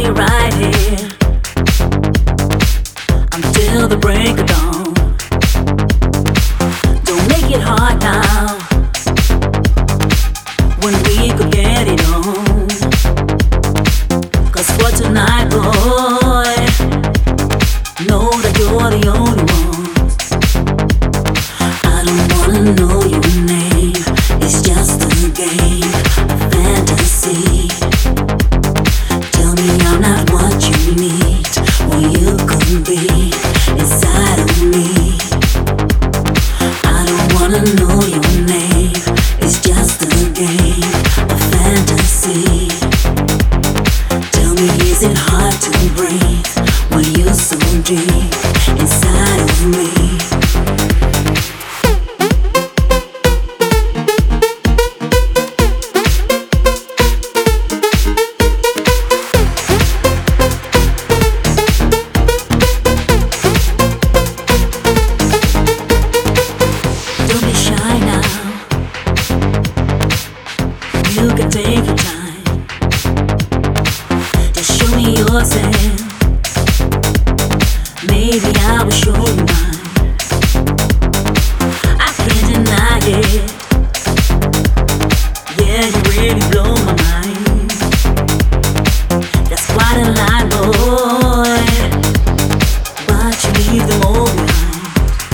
me right here until the break of dawn. Don't make it hard now when we could get it on. 'Cause for tonight, boy, know that you're the only one. I don't wanna know your name, it's just a game, a fantasy. Tell me I'm not what you need, or you could be inside of me. I don't wanna know your name, it's just a game, a fantasy. Tell me, is it hard to breathe when you're so deep inside of me? Don't be shy now, you can take your time. Just show me yours and maybe I will show you mine. I can't deny it, yeah, you really blow my mind. That's quite a line, boy, but you leave them all behind.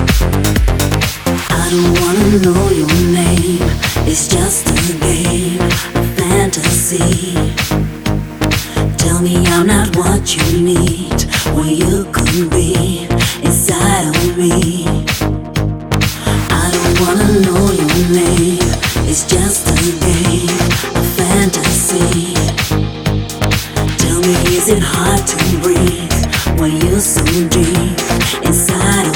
I don't wanna know your name, it's just a game, a fantasy. Tell me I'm not what you need, when you could be inside of me. I don't wanna know your name, it's just a game, a fantasy. Tell me, is it hard to breathe when you're so deep inside